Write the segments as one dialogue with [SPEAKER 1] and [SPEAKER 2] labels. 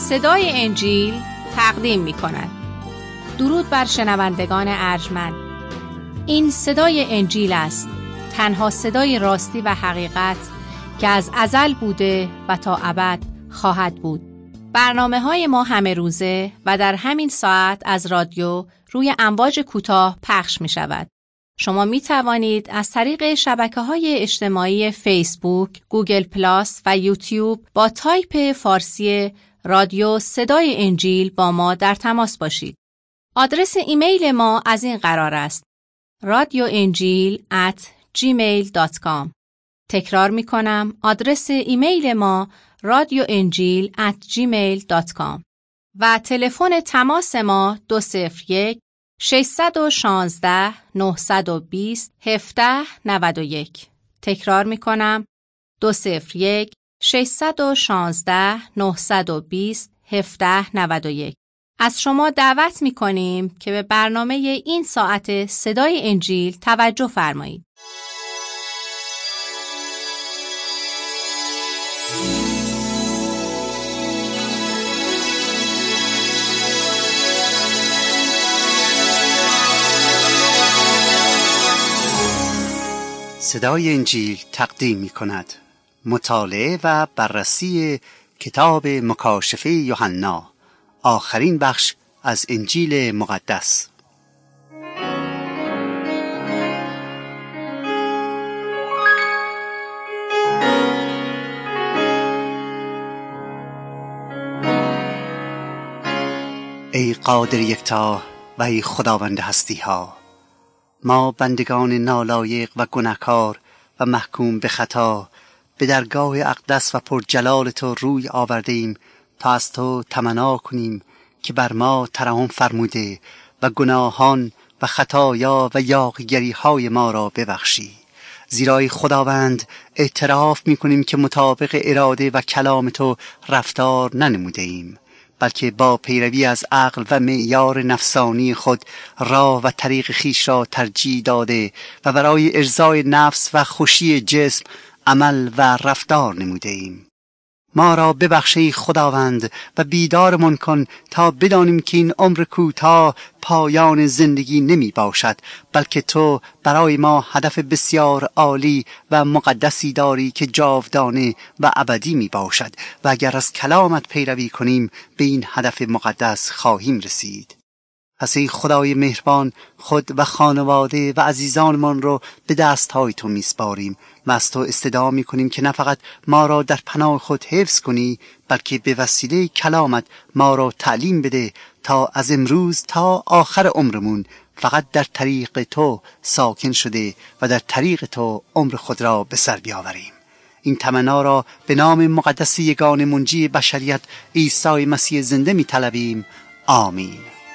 [SPEAKER 1] صدای انجیل تقدیم می کند. درود بر شنوندگان ارجمند. این صدای انجیل است، تنها صدای راستی و حقیقت که از ازل بوده و تا ابد خواهد بود. برنامه‌های ما همه روزه و در همین ساعت از رادیو روی امواج کوتاه پخش می شود. شما می توانید از طریق شبکه‌های اجتماعی فیسبوک، گوگل پلاس و یوتیوب با تایپ فارسی رادیو صدای انجیل با ما در تماس باشید. آدرس ایمیل ما از این قرار است: radioenjil@gmail.com. تکرار می کنم، آدرس ایمیل ما radioenjil@gmail.com و تلفن تماس ما 201-616-920-1791. تکرار می کنم، 201-616-920-1791. از شما دعوت می کنیم که به برنامه این ساعت صدای انجیل توجه فرمایید.
[SPEAKER 2] صدای انجیل تقدیم می کند مطالعه و بررسی کتاب مکاشفه یوحنا، آخرین بخش از انجیل مقدس. ای قادر یکتا و ای خداوند هستی ها، ما بندگان نالایق و گناهکار و محکوم به خطا به درگاه اقدس و پرجلال تو روی آوردیم تا از تو تمنا کنیم که بر ما ترحم فرموده و گناهان و خطایا و یاغیگری های ما را ببخشی. زیرا ای خداوند اعتراف می کنیم که مطابق اراده و کلام تو رفتار ننموده ایم، بلکه با پیروی از عقل و معیار نفسانی خود راه و طریق خیش را ترجیح داده و برای ارضای نفس و خوشی جسم عمل و رفتار نموده ایم. ما را ببخش ای خداوند و بیدارمان کن تا بدانیم که این عمر کوتاه پایان زندگی نمی باشد، بلکه تو برای ما هدف بسیار عالی و مقدسی داری که جاودانه و ابدی می باشد و اگر از کلامت پیروی کنیم به این هدف مقدس خواهیم رسید. پس ای خدای مهربان، خود و خانواده و عزیزانمان رو به دستهای تو میسپاریم و از تو استدعا میکنیم که نه فقط ما را در پناه خود حفظ کنی، بلکه به وسیله کلامت ما را تعلیم بده تا از امروز تا آخر عمرمون فقط در طریق تو ساکن شده و در طریق تو عمر خود را به سر بیاوریم. این تمنا را به نام مقدس یگانه منجی بشریت عیسی مسیح زنده میطلبیم. آمین.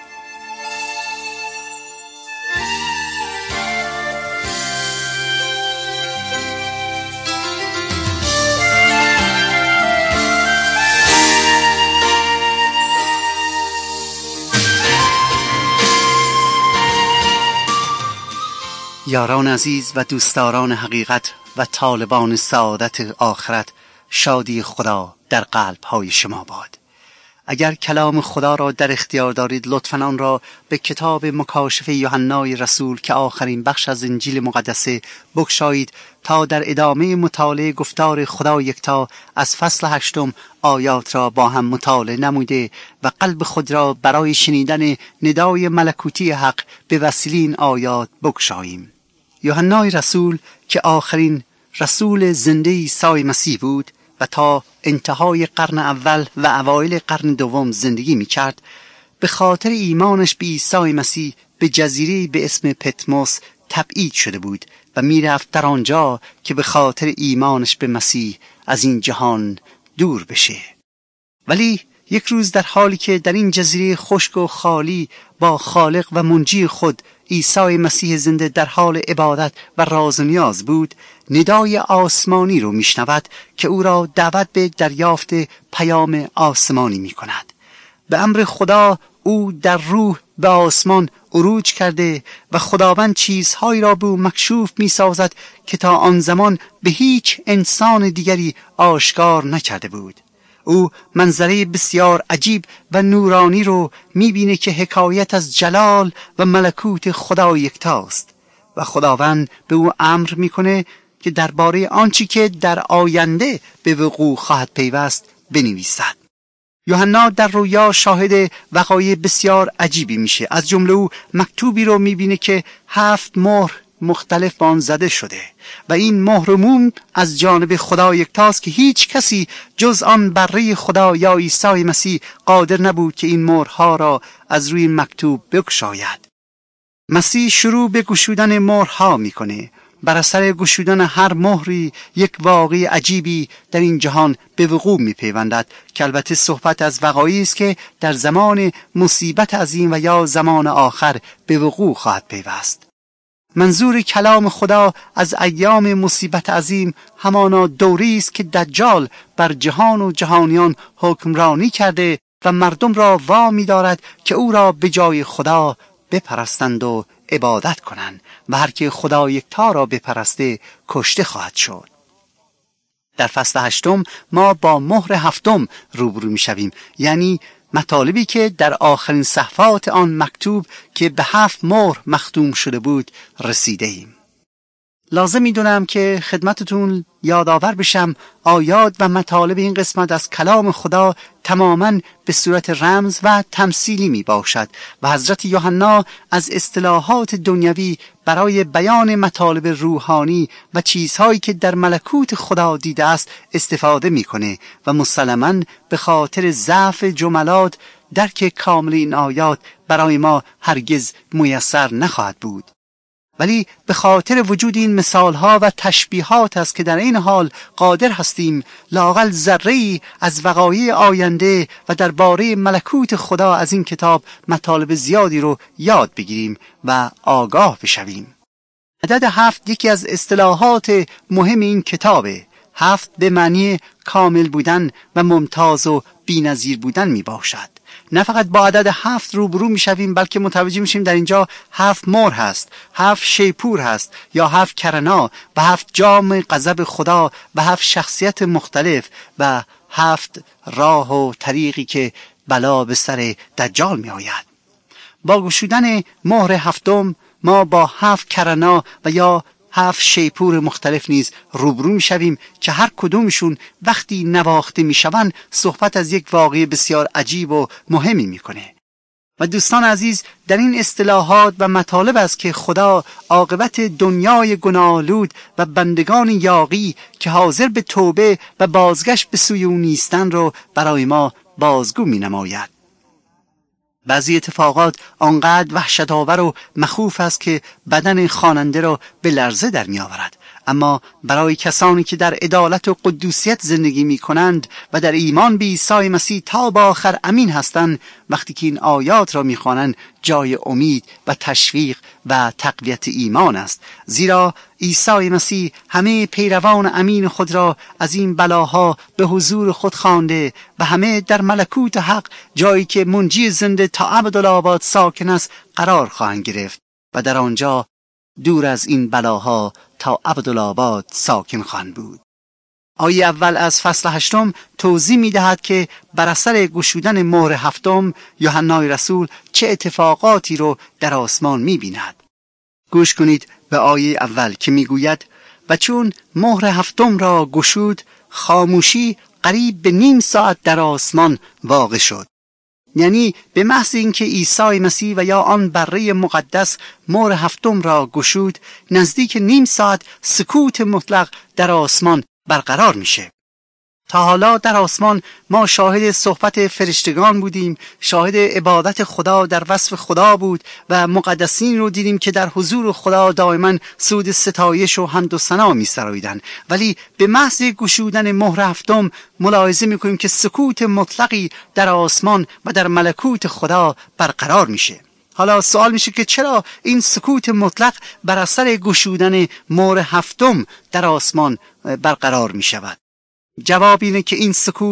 [SPEAKER 2] یاران عزیز و دوستداران حقیقت و طالبان سعادت آخرت، شادی خدا در قلب‌های شما باد. اگر کلام خدا را در اختیار دارید، لطفاً آن را به کتاب مکاشفه یوحنای رسول که آخرین بخش از انجیل مقدسه بگشایید تا در ادامه مطالعه گفتار خدا یکتا از فصل 8 آیات را با هم مطالعه نموده و قلب خود را برای شنیدن ندای ملکوتی حق به وسیله این آیات بگشاییم. یوحنای رسول که آخرین رسول زنده عیسی مسیح بود و تا انتهای قرن اول و اوایل قرن دوم زندگی می‌کرد، به خاطر ایمانش به عیسی مسیح به جزیره به اسم پتموس تبعید شده بود و میرفت در آنجا که به خاطر ایمانش به مسیح از این جهان دور بشه. ولی یک روز در حالی که در این جزیره خشک و خالی با خالق و منجی خود عیسی مسیح زنده در حال عبادت و راز و نیاز بود، ندای آسمانی رو میشنود که او را دعوت به دریافت پیام آسمانی میکند. به امر خدا او در روح به آسمان عروج کرده و خداوند چیزهایی را به او مکشوف میسازد که تا آن زمان به هیچ انسان دیگری آشکار نکرده بود. او منظره بسیار عجیب و نورانی رو میبینه که حکایت از جلال و ملکوت خدا یکتاست و خداوند به او امر میکنه که درباره آنچه که در آینده به وقوع خواهد پیوست بنویسد. یوحنا در رویا شاهد وقایع بسیار عجیبی میشه. از جمله او مکتوبی رو میبینه که 7 مهر مختلف با آن زده شده و این مهر و موم از جانب خدا یکتاست که هیچ کسی جز آن بره خدا یا عیسی مسیح قادر نبود که این مهرها را از روی مکتوب بگشاید. مسیح شروع به گشودن مهرها میکنه. بر اثر گشودن هر مهری یک واقعه عجیبی در این جهان به وقوع میپیوندد که البته صحبت از وقایعی است که در زمان مصیبت عظیم و یا زمان آخر به وقوع خواهد پیوست. منظور کلام خدا از ایام مصیبت عظیم همانا دوری است که دجال بر جهان و جهانیان حکمرانی کرده و مردم را وامی دارد که او را به جای خدا بپرستند و عبادت کنند و هر که خدا یکتا را بپرسته کشته خواهد شد. در فصل 8 ما با مهر 7 روبرو می شویم، یعنی مطالبی که در آخرین صفحات آن مکتوب که به 7 مهر مختوم شده بود رسیده ایم. لازم می‌دونم که خدمتتون یادآور بشم آیات و مطالب این قسمت از کلام خدا تماماً به صورت رمز و تمثیلی می باشد و حضرت یوحنا از اصطلاحات دنیوی برای بیان مطالب روحانی و چیزهایی که در ملکوت خدا دیده است استفاده می‌کنه و مسلماً به خاطر ضعف جملات درک کامل این آیات برای ما هرگز میسر نخواهد بود. ولی به خاطر وجود این مثالها و تشبیهات است که در این حال قادر هستیم لااقل ذره‌ای از وقایع آینده و درباره ملکوت خدا از این کتاب مطالب زیادی رو یاد بگیریم و آگاه بشویم. عدد 7 یکی از اصطلاحات مهم این کتابه. 7 به معنی کامل بودن و ممتاز و بی‌نظیر بودن می باشد. نه فقط با عدد 7 روبرو می شویم بلکه متوجه می شیم در اینجا 7 مهر هست، 7 شیپور هست یا 7 کرنا و 7 جام غضب خدا و 7 شخصیت مختلف و 7 راه و طریقی که بلا به سر دجال می آید. با گشودن مهر 7 ما با 7 کرنا و یا 7 شیپور مختلف نیز روبرو می شویم که هر کدومشون وقتی نواخته می شوند صحبت از یک واقعه بسیار عجیب و مهمی می کنه. و دوستان عزیز در این اصطلاحات و مطالب است که خدا عاقبت دنیای گناه‌آلود و بندگان یاغی که حاضر به توبه و بازگشت به سوی او نیستند رو برای ما بازگو می نماید. بعضی اتفاقات آنقدر وحشت‌آور و مخوف است که بدن خواننده را به لرزه در می آورد. اما برای کسانی که در عدالت و قدوسیت زندگی می کنند و در ایمان به عیسی مسیح تا به آخر امین هستند، وقتی که این آیات را می خوانند جای امید و تشویق و تقویت ایمان است، زیرا عیسی مسیح همه پیروان امین خود را از این بلاها به حضور خود خوانده و همه در ملکوت حق، جایی که منجی زنده تا ابدالآباد ساکن است، قرار خواهند گرفت و در آنجا دور از این بلاها تا ابدالآباد ساکن خواهند بود. آیه اول از فصل 8 توضیح می دهد که بر اثر گشودن مهر 7 یوحنای رسول چه اتفاقاتی رو در آسمان می بیند. گوش کنید به آیه اول که می گوید و چون مهر 7 را گشود خاموشی قریب به نیم ساعت در آسمان واقع شد. یعنی به محض اینکه عیسی مسیح و یا آن بره مقدس مهر 7 را گشود نزدیک نیم ساعت سکوت مطلق در آسمان برقرار میشه. تا حالا در آسمان ما شاهد صحبت فرشتگان بودیم، شاهد عبادت خدا در وصف خدا بود و مقدسین رو دیدیم که در حضور خدا دائما سود ستایش و حمد و ثنا می‌سراییدند. ولی به محض گشودن مهر 7 ملاحظه می‌کنیم که سکوت مطلقی در آسمان و در ملکوت خدا برقرار میشه. حالا سوال میشه که چرا این سکوت مطلق بر اثر گشودن مهر 7 در آسمان برقرار میشود؟ جواب اینه که این سکوت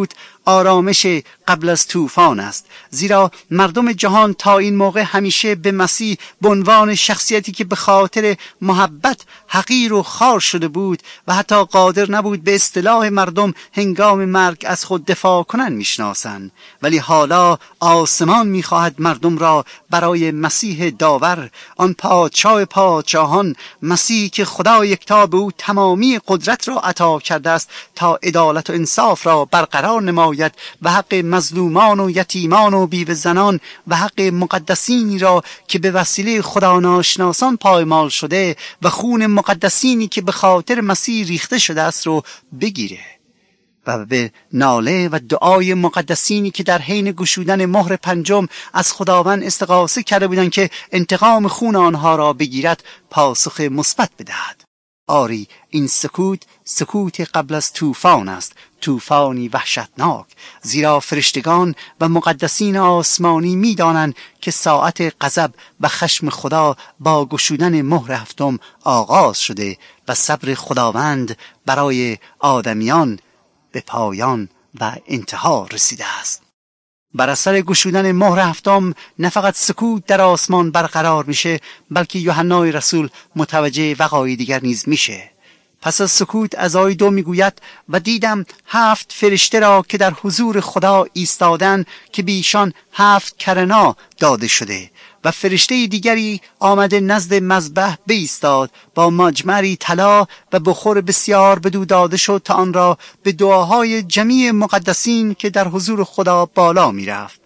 [SPEAKER 2] آرامش قبل از طوفان است، زیرا مردم جهان تا این موقع همیشه به مسیح به عنوان شخصیتی که به خاطر محبت حقیر و خوار شده بود و حتی قادر نبود به اصطلاح مردم هنگام مرگ از خود دفاع کنند میشناسند. ولی حالا آسمان میخواهد مردم را برای مسیح داور، آن پادشاه پادشاهان، مسیحی که خدا یکتا به او تمامی قدرت را عطا کرده است تا عدالت و انصاف را برقرار نماید و حق مظلومان و یتیمان و بیوه زنان و حق مقدسینی را که به وسیله خدا ناشناسان پایمال شده و خون مقدسینی که به خاطر مسیح ریخته شده است رو بگیره و به ناله و دعای مقدسینی که در حین گشودن مهر پنجم از خداوند استغاثه کرده بودند که انتقام خون آنها را بگیرد پاسخ مثبت بدهد. آری، این سکوت قبل از طوفان است، طوفانی وحشتناک، زیرا فرشتگان و مقدسین آسمانی می‌دانند که ساعت غضب و خشم خدا با گشودن مهر هفتم آغاز شده و صبر خداوند برای آدمیان به پایان و انتها رسیده است. بر اثر گشودن مهر هفتم نه فقط سکوت در آسمان برقرار میشه، بلکه یوحنا رسول متوجه وقایع دیگر نیز میشه. پس از سکوت از آیه 2 میگوید و دیدم 7 فرشته را که در حضور خدا ایستادن که به ایشان 7 کرنا داده شده و فرشته دیگری آمده نزد مذبح بایستاد با مجمری طلا و بخور بسیار بدو داده شد تا آن را به دعاهای جمیع مقدسین که در حضور خدا بالا میرفت.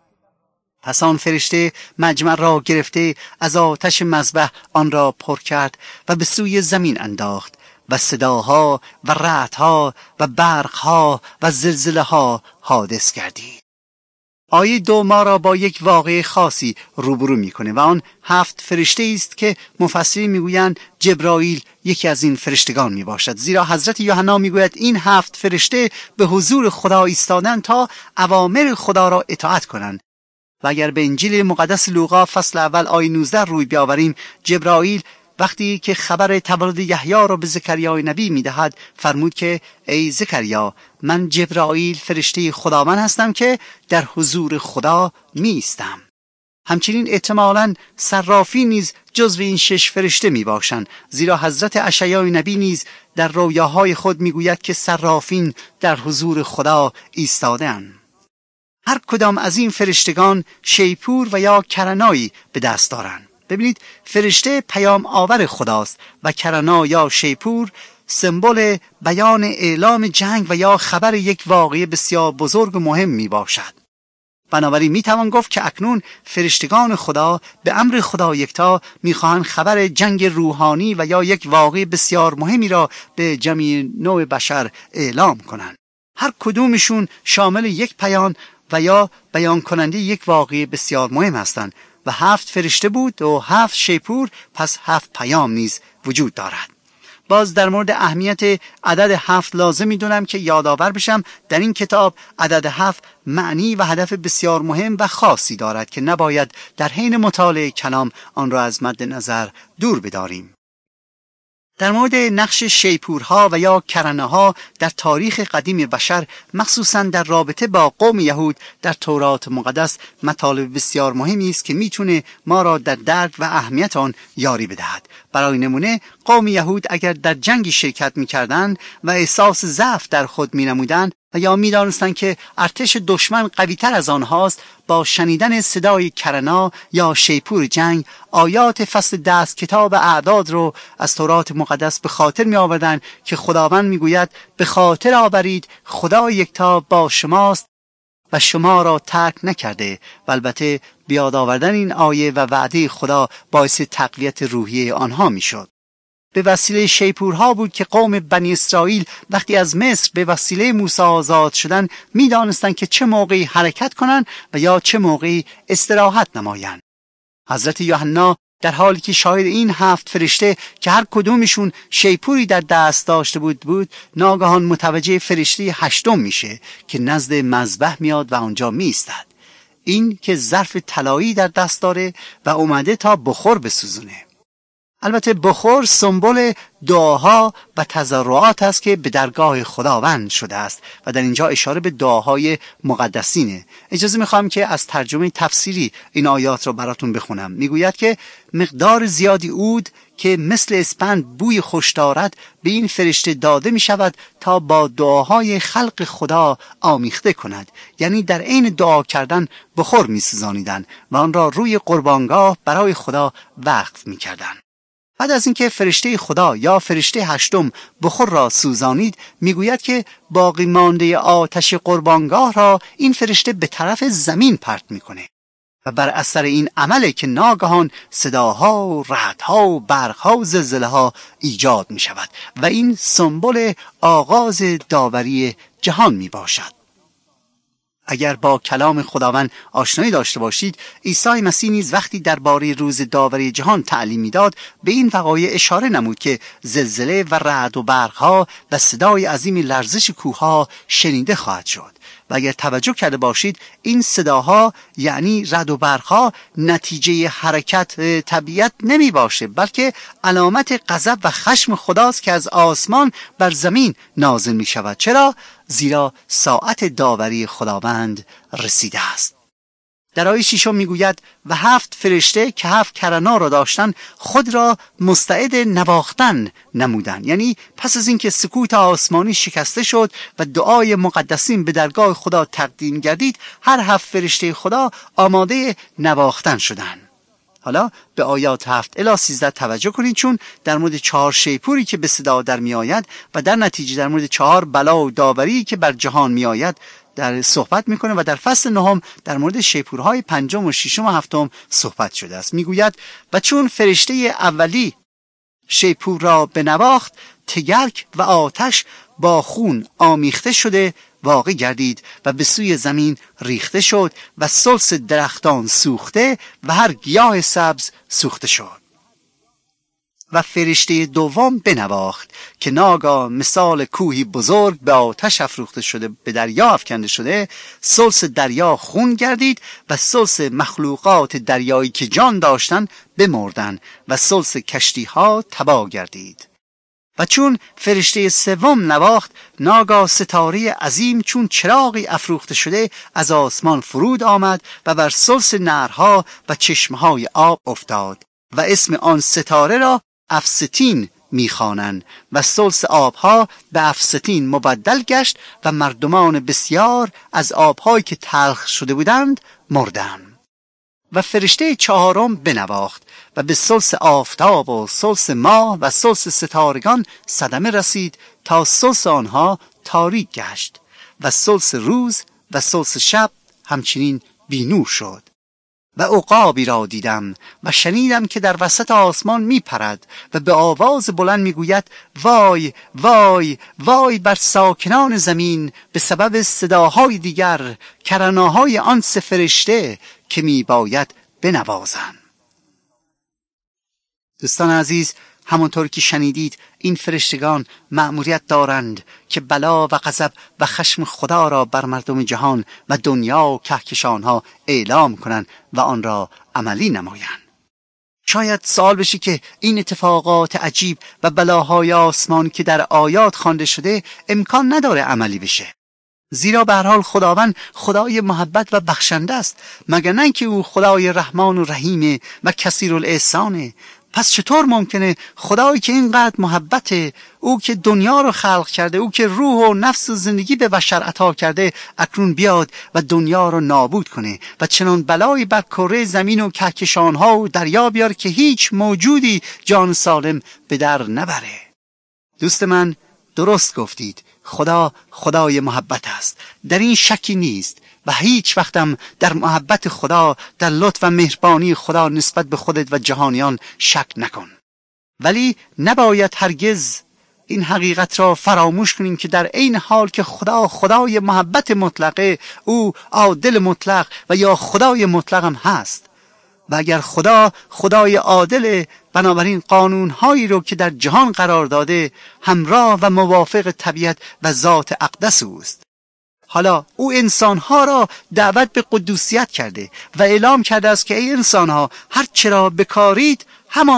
[SPEAKER 2] پس آن فرشته مجمر را گرفته از آتش مذبح آن را پر کرد و به سوی زمین انداخت و صداها و رعدها و برقها و زلزله‌ها حادث گردید. آیه 2 ما را با یک واقعه خاصی روبرو میکنه و آن 7 فرشته است که مفسرین میگویند جبرائیل یکی از این فرشتگان میباشد، زیرا حضرت یوحنا میگوید این 7 فرشته به حضور خدا ایستادند تا اوامر خدا را اطاعت کنند. و اگر به انجیل مقدس لوقا فصل اول آیه 19 روی بیاوریم، جبرائیل وقتی که خبر تولد یحیی را به زکریای نبی میدهد فرمود که ای زکریا، من جبرائیل فرشته خداوند هستم که در حضور خدا میستم. همچنین احتمالاً صرافین نیز جزو این 6 فرشته می باشند، زیرا حضرت اشعیای نبی نیز در رویاهای خود میگوید که صرافین در حضور خدا ایستاده‌اند. هر کدام از این فرشتگان شیپور و یا کرنایی به دست دارند. ببینید، فرشته پیام آور خداست و کرنا یا شیپور سمبل بیان اعلام جنگ و یا خبر یک واقعه بسیار بزرگ و مهم می باشد. بنابراین می توان گفت که اکنون فرشتگان خدا به امر خدا یکتا می خواهند خبر جنگ روحانی و یا یک واقعه بسیار مهمی را به جمعی نوع بشر اعلام کنند. هر کدومشون شامل یک پیام و یا بیان کننده یک واقعه بسیار مهم هستند و 7 فرشته بود و 7 شیپور، پس 7 پیام نیز وجود دارد. باز در مورد اهمیت عدد 7 لازم می‌دونم که یادآور بشم در این کتاب عدد 7 معنی و هدف بسیار مهم و خاصی دارد که نباید در حین مطالعه کلام آن را از مد نظر دور بداریم. در مورد نقش شیپورها و یا کرنه‌ها در تاریخ قدیم بشر، مخصوصاً در رابطه با قوم یهود در تورات مقدس، مطالب بسیار مهمی است که میتونه ما را در درک و اهمیت آن یاری بدهد. برای نمونه، قوم یهود اگر در جنگی شرکت میکردند و احساس ضعف در خود مینمودند و یا میدانستند که ارتش دشمن قوی‌تر از آنهاست، با شنیدن صدای کرنا یا شیپور جنگ آیات فصل 10 کتاب اعداد رو از تورات مقدس به خاطر می آوردن که خداوند میگوید به خاطر آورید خدا یکتا با شماست و شما را ترک نکرده. و البته بیاد آوردن این آیه و وعده خدا باعث تقویت روحی آنها میشد. به وسیله شیپورها بود که قوم بنی اسرائیل وقتی از مصر به وسیله موسی آزاد شدن میدانستند که چه موقعی حرکت کنند و یا چه موقعی استراحت نمایند. حضرت یوحنا در حالی که شاهد این 7 فرشته که هر کدومشون شیپوری در دست داشته بود ناگهان متوجه فرشته 8 میشه که نزد مذبح میاد و اونجا میایستد. این که ظرف طلایی در دست داره و اومده تا بخور بسوزونه. البته بخور سمبل دعاها و تضرعات است که به درگاه خداوند شده است و در اینجا اشاره به دعاهای مقدسینه. اجازه میخوام که از ترجمه تفسیری این آیات رو براتون بخونم. میگوید که مقدار زیادی عود که مثل اسپند بوی خوش دارد به این فرشته داده می شود تا با دعاهای خلق خدا آمیخته کند. یعنی در عین دعا کردن بخور می سوزانیدن و آن را روی قربانگاه برای خدا وقف می کردن. بعد از اینکه فرشته خدا یا فرشته هشتم بخور را سوزانید، میگوید که باقی مانده آتش قربانگاه را این فرشته به طرف زمین پرت میکنه و بر اثر این عمله که ناگهان صداها، رعدها، برقها و زلزله‌ها ایجاد می شود و این سمبل آغاز داوری جهان می باشد. اگر با کلام خداوند آشنایی داشته باشید، عیسی مسیح نیز وقتی درباره روز داوری جهان تعلیم می‌داد به این وقایع اشاره نمود که زلزله و رعد و برق‌ها و صدای عظیم لرزش کوه‌ها شنیده خواهد شد. و اگر توجه کرده باشید این صداها یعنی رعد و برق‌ها نتیجه حرکت طبیعت نمی باشه، بلکه علامت غضب و خشم خداست که از آسمان بر زمین نازل می شود. چرا؟ زیرا ساعت داوری خداوند رسیده است. در آیه 6 میگوید و 7 فرشته که 7 کرنا را داشتند خود را مستعد نواختن نمودند. یعنی پس از اینکه سکوت آسمانی شکسته شد و دعای مقدسین به درگاه خدا تقدیم گردید، هر 7 فرشته خدا آماده نواختن شدند. حالا به آیات 7 الی 13 توجه کنید، چون در مورد 4 شیپوری که به صدا در می آید و در نتیجه در مورد 4 بلا و داوری که بر جهان می آید در صحبت میکنه و در فصل 9 در مورد شیپورهای 5 و 6 و 7 صحبت شده است. میگوید و چون فرشته اولی شیپور را بنواخت، تگرگ و آتش با خون آمیخته شده واقع گردید و به سوی زمین ریخته شد و ثلث درختان سوخته و هر گیاه سبز سوخته شد. و فرشته دوم بنواخت که ناگاه مثال کوهی بزرگ به آتش افروخته شده به دریا افکنده شده، ثلث دریا خون گردید و ثلث مخلوقات دریایی که جان داشتند بمردند و ثلث کشتی ها تباه گردید. و چون فرشته سوم نواخت، ناگاه ستاره عظیم چون چراغی افروخته شده از آسمان فرود آمد و بر ثلث نهرها و چشمهای آب افتاد و اسم آن ستاره را افستین میخوانند و ثلث آبها به افستین مبدل گشت و مردمان بسیار از آبهایی که تلخ شده بودند مردند. و فرشته چهارم بنواخت و به ثلث آفتاب و ثلث ماه و ثلث ستارگان صدمه رسید تا ثلث آنها تاریک گشت و ثلث روز و ثلث شب همچنین بینور شد. و عقابی را دیدم و شنیدم که در وسط آسمان می پرد و به آواز بلند می گوید وای وای وای بر ساکنان زمین به سبب صداهای دیگر کرناهای آن 3 فرشته که می باید بنوازند. دوستان عزیز، همونطور که شنیدید این فرشتگان مأموریت دارند که بلا و غضب و خشم خدا را بر مردم جهان و دنیا و کهکشانها اعلام کنند و آن را عملی نمایند. شاید سوال بشه که این اتفاقات عجیب و بلاهای آسمان که در آیات خوانده شده امکان نداره عملی بشه، زیرا به هر حال خداوند خدای محبت و بخشنده است، مگر نه که او خدای رحمان و رحیم و کثیرالاحسانه. پس چطور ممکنه خدایی که اینقدر محبته، او که دنیا رو خلق کرده، او که روح و نفس و زندگی به بشر عطا کرده، اکنون بیاد و دنیا رو نابود کنه و چنان بلایی بر کره زمین و کهکشانها و دریا بیاره که هیچ موجودی جان سالم به در نبره؟ دوست من، درست گفتید، خدا خدای محبت است، در این شکی نیست و هیچ وقتم در محبت خدا، در لطف و مهربانی خدا نسبت به خودت و جهانیان شک نکن. ولی نباید هرگز این حقیقت را فراموش کنیم که در این حال که خدا خدای محبت مطلقه، او عادل مطلق و یا خدای مطلق هم هست. و اگر خدا خدای عادل، بنابراین قانونهایی رو که در جهان قرار داده همراه و موافق طبیعت و ذات اقدس اوست. حالا او انسانها را دعوت به قدوسیت کرده و اعلام کرده است که ای انسانها، هر چرا بکارید همان را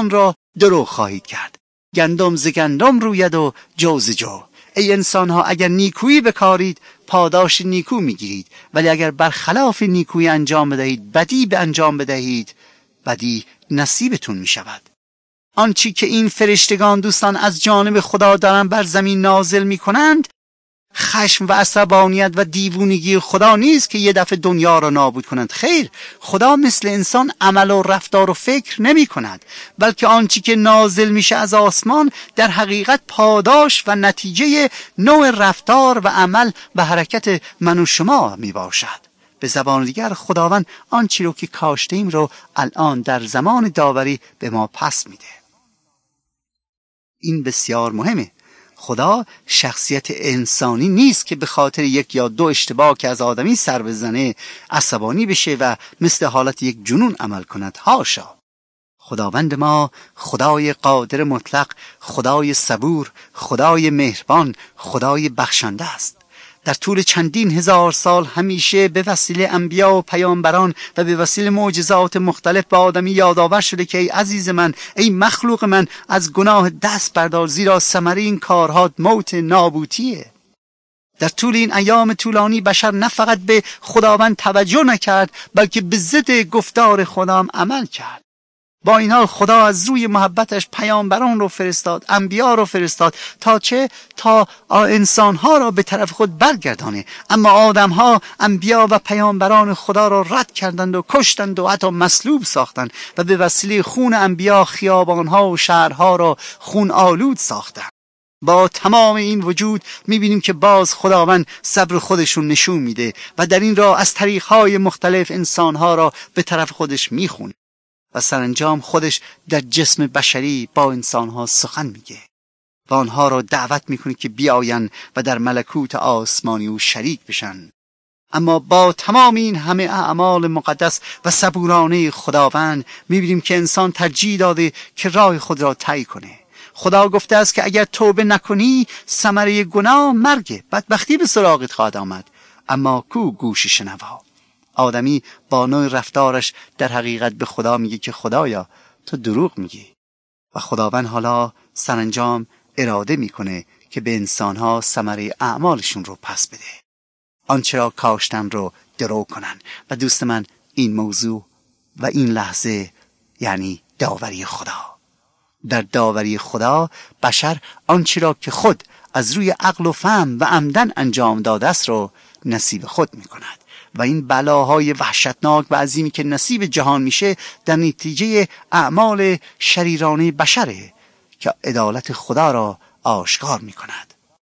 [SPEAKER 2] دروغ خواهید کرد. گندم ز گندم روید و جو ز جو. ای انسان ها، اگر نیکویی بکارید پاداش نیکو میگیرید، ولی اگر برخلاف نیکویی انجام بدهید، بدی به انجام بدهید، بدی نصیبتون میشود. آنچه که این فرشتگان دوستان از جانب خدا دارن بر زمین نازل میکنند، خشم و عصبانیت و دیوونگی خدا نیست که یه دفعه دنیا را نابود کنند. خیر، خدا مثل انسان عمل و رفتار و فکر نمی کند، بلکه آنچه که نازل میشه از آسمان در حقیقت پاداش و نتیجه نوع رفتار و عمل و حرکت من و شما می باشد. به زبان دیگر خداوند آنچه رو که کاشتیم رو الان در زمان داوری به ما پس میده. این بسیار مهمه. خدا شخصیت انسانی نیست که به خاطر یک یا دو اشتباه که از آدمی سر بزنه عصبانی بشه و مثل حالت یک جنون عمل کند. حاشا. خداوند ما خدای قادر مطلق، خدای صبور، خدای مهربان، خدای بخشنده است. در طول چندین هزار سال همیشه به وسیله انبیا و پیامبران و به وسیله معجزات مختلف به آدمی یادآور شده که ای عزیز من، ای مخلوق من، از گناه دست بردار، زیرا ثمره این کارها موت نابوتیه. در طول این ایام طولانی بشر نه فقط به خداوند توجه نکرد، بلکه به ضد گفتار خدا عمل کرد. با این حال خدا از روی محبتش پیامبران رو فرستاد، انبیا رو فرستاد تا انسانها را به طرف خود برگردانه. اما آدمها انبیا و پیامبران خدا را رد کردند و کشتند و حتی مصلوب ساختند و به وسیله خون انبیا خیابانها و شهرها را خون آلود ساختند. با تمام این وجود میبینیم که باز خداوند صبر خودشون نشون میده و در این راه از طریقهای مختلف انسانها را به طرف خودش میخونه و سرانجام خودش در جسم بشری با انسانها سخن میگه و آنها را دعوت میکنه که بیاین و در ملکوت آسمانی او شریک بشن. اما با تمام این همه اعمال مقدس و صبورانه خداوند میبینیم که انسان ترجیح داده که راه خود را طی کنه. خدا گفته است که اگر توبه نکنی ثمره گناه مرگ، بدبختی به سراغت خواهد آمد. اما کو گوش شنوا؟ آدمی با نوع رفتارش در حقیقت به خدا میگه که خدایا تو دروغ میگی و خداوند حالا سرانجام اراده میکنه که به انسانها ثمره اعمالشون رو پس بده، آنچه را کاشتن رو درو کنن. و دوست من، این موضوع و این لحظه یعنی داوری خدا. در داوری خدا بشر آنچه را که خود از روی عقل و فهم و عمدن انجام داده است رو نصیب خود میکند و این بلاهای وحشتناک و عظیمی که نصیب جهان میشه در نتیجه اعمال شریرانه بشره که عدالت خدا را آشکار میکند.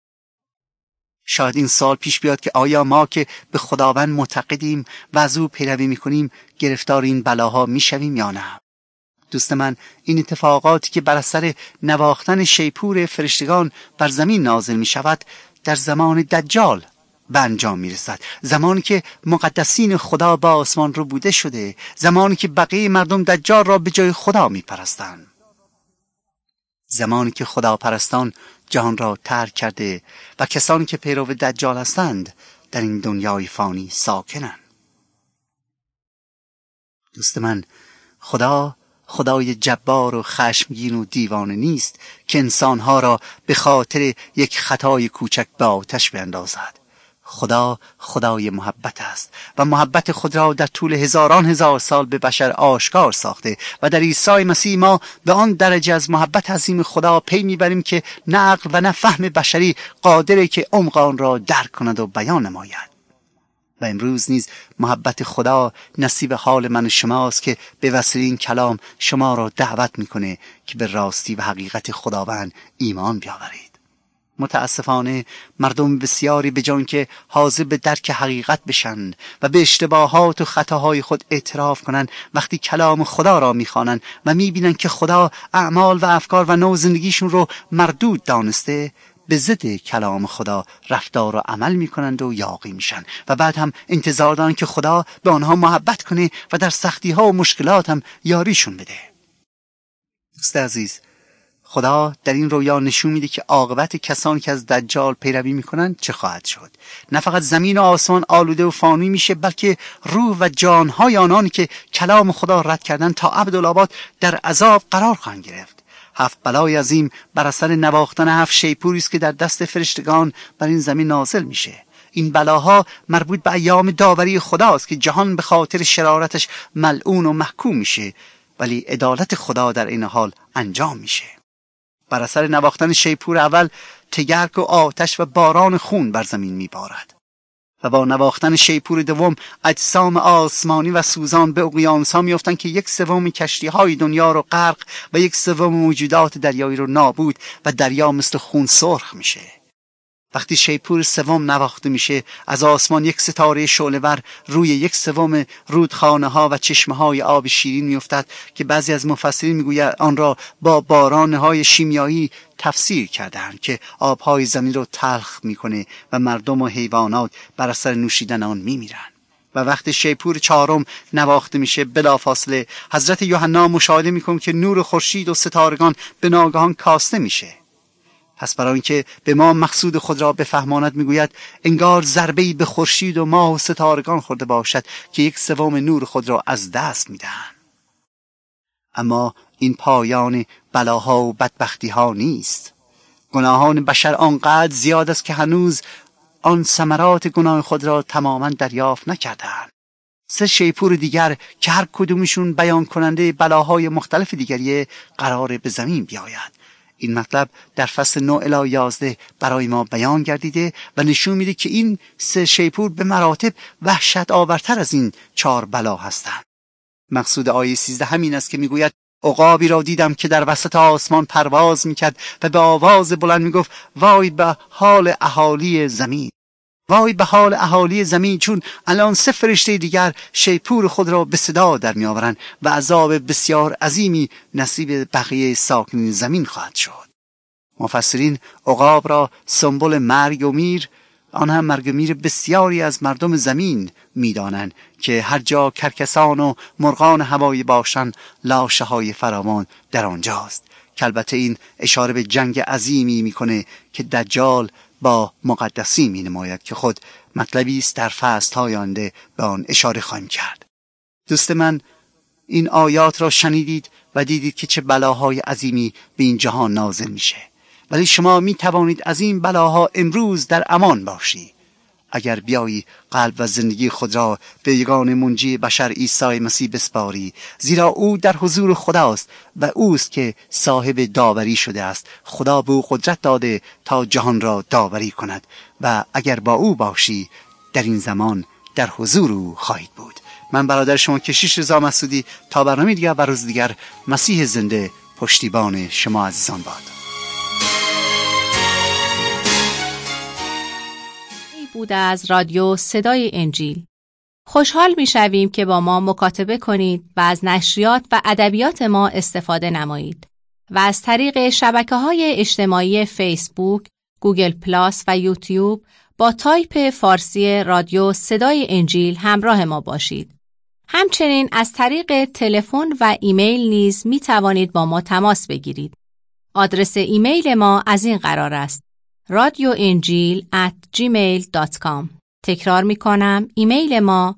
[SPEAKER 2] شاید این سال پیش بیاد که آیا ما که به خداوند معتقدیم و از او پیروی میکنیم گرفتار این بلاها میشویم یا نه؟ دوست من، این اتفاقاتی که بر اثر نواختن شیپور فرشتگان بر زمین نازل میشود در زمان دجال به انجام میرسد. زمانی که مقدسین خدا با آسمان رو بوده شده، زمانی که بقیه مردم دجال را به جای خدا میپرستند، زمانی که خدا پرستان جهان را ترک کرده و کسانی که پیرو دجال هستند در این دنیای فانی ساکنند. دوست من، خدای جبار و خشمگین و دیوانه نیست که انسانها را به خاطر یک خطای کوچک به آتش بیندازد. خدا خدای محبت است و محبت خود را در طول هزاران هزار سال به بشر آشکار ساخته و در عیسی مسیح ما به آن درجه از محبت عظیم خدا پی میبریم که نه عقل و نه فهم بشری قادره که عمق آن را درک کند و بیان نماید. و امروز نیز محبت خدا نصیب حال من و شماست که به وسیله این کلام شما را دعوت میکنه که به راستی و حقیقت خداوند ایمان بیاورید. متاسفانه مردم بسیاری به جای اینکه حاضر به درک حقیقت بشن و به اشتباهات و خطاهای خود اعتراف کنند، وقتی کلام خدا را میخوانند و میبینند که خدا اعمال و افکار و نوع زندگیشون رو مردود دانسته، به ضد کلام خدا رفتار و عمل میکنند و یاغی میشن و بعد هم انتظار دارن که خدا به آنها محبت کنه و در سختی ها و مشکلات هم یاریشون بده. دوست عزیز، خدا در این رویا نشون میده که عاقبت کسانی که از دجال پیروی میکنن چه خواهد شد. نه فقط زمین و آسمان آلوده و فانی میشه، بلکه روح و جانهای آنانی که کلام خدا رد کردن تا ابدالآباد در عذاب قرار خواهند گرفت. 7 بلای عظیم بر اثر نواختن 7 شیپوری است که در دست فرشتگان بر این زمین نازل میشه. این بلاها مربوط به ایام داوری خداست که جهان به خاطر شرارتش ملعون و محکوم میشه، ولی عدالت خدا در این حال انجام میشه. بر اثر نواختن شیپور اول تگرگ و آتش و باران خون بر زمین میبارد و با نواختن شیپور دوم اجسام آسمانی و سوزان به اقیانوس‌ها میافتند که 1/3 کشتی‌های دنیا رو غرق و 1/3 موجودات دریایی رو نابود و دریا مثل خون سرخ میشه. وقتی شیپور سوم نواخته میشه، از آسمان 1 ستاره شعله‌ور روی 1/3 رودخانه‌ها و چشمه‌های آب شیرین میافتد که بعضی از مفسرین میگویند آن را با باران‌های شیمیایی تفسیر کردند که آب‌های زمین رو تلخ میکنه و مردم و حیوانات بر اثر نوشیدن آن میمیرن. و وقتی شیپور 4 نواخته میشه، بلافاصله حضرت یوحنا مشاهده میکنه که نور خورشید و ستارگان به ناگهان کاسته میشه. پس برای اینکه به ما مقصود خود را بفهماند میگوید انگار ضربه‌ای به خورشید و ماه و ستارگان خورده باشد که 1/3 نور خود را از دست میدهند. اما این پایان بلاها و بدبختی‌ها نیست. گناهان بشر آنقدر زیاد است که هنوز آن ثمرات گناه خود را تماما دریافت نکردند. 3 شیپور دیگر که هر کدومشون بیان کننده بلاهای مختلف دیگری قرار به زمین بیاید. این مطلب در فصل 9 الی 11 برای ما بیان گردیده و نشون میده که این 3 شیپور به مراتب وحشت آورتر از این 4 بلا هستند. مقصود آیه 13 همین است که میگوید عقابی را دیدم که در وسط آسمان پرواز میکرد و به آواز بلند میگفت وای به حال اهالی زمین. وای به حال اهالی زمین، چون الان 3 فرشته دیگر شیپور خود را به صدا در می آورند و عذاب بسیار عظیمی نصیب بقیه ساکنین زمین خواهد شد. مفسرین عقاب را سمبل مرگ و میر، آن هم مرگ و میر بسیاری از مردم زمین می دانند که هر جا کرکسان و مرغان هوایی باشند لاشه های فراوان در آنجاست، که البته این اشاره به جنگ عظیمی می کنه که دجال با مقدسی می نماید که خود مطلبی است در فصل‌های آینده به آن اشاره خواهیم کرد. دوست من، این آیات را شنیدید و دیدید که چه بلاهای عظیمی به این جهان نازل میشه، ولی شما می توانید از این بلاها امروز در امان باشی اگر بیایی قلب و زندگی خود را به یگانه منجی بشر عیسی مسیح بسپاری، زیرا او در حضور خداست و اوست که صاحب داوری شده است. خدا به او قدرت داده تا جهان را داوری کند و اگر با او باشی در این زمان در حضور او خواهید بود. من برادر شما کشیش رضا مسعودی، تا برنامه دیگر و روز دیگر، مسیح زنده پشتیبان شما عزیزان باد.
[SPEAKER 1] بوده از رادیو صدای انجیل. خوشحال می‌شویم که با ما مکاتبه کنید و از نشریات و ادبیات ما استفاده نمایید و از طریق شبکه‌های اجتماعی فیسبوک، گوگل پلاس و یوتیوب با تایپ فارسی رادیو صدای انجیل همراه ما باشید. همچنین از طریق تلفن و ایمیل نیز می توانید با ما تماس بگیرید. آدرس ایمیل ما از این قرار است: radioenjil@gmail.com. تکرار می کنم، ایمیل ما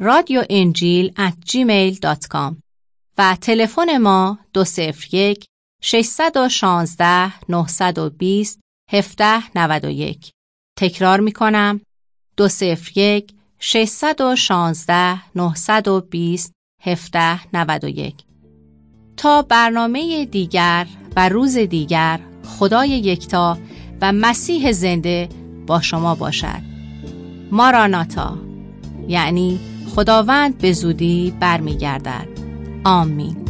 [SPEAKER 1] radioenjil@gmail.com و تلفن ما 201 616 920 1791. تکرار می کنم، 201 616 920 1791. تا برنامه دیگر و روز دیگر، خدای یکتا و مسیح زنده با شما باشد. ماراناتا، یعنی خداوند به زودی برمیگردد. آمین.